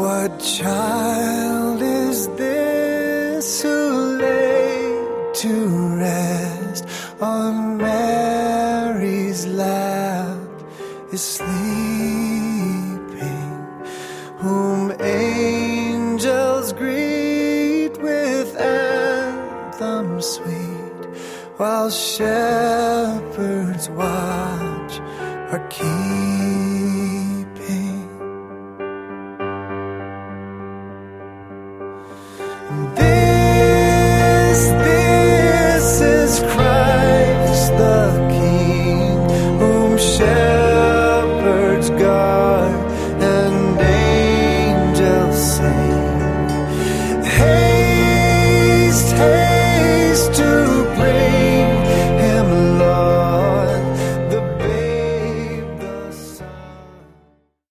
What child is this who lay to rest on Mary's lap is sleeping, whom angels greet with anthems sweet, while shepherds watch are keeping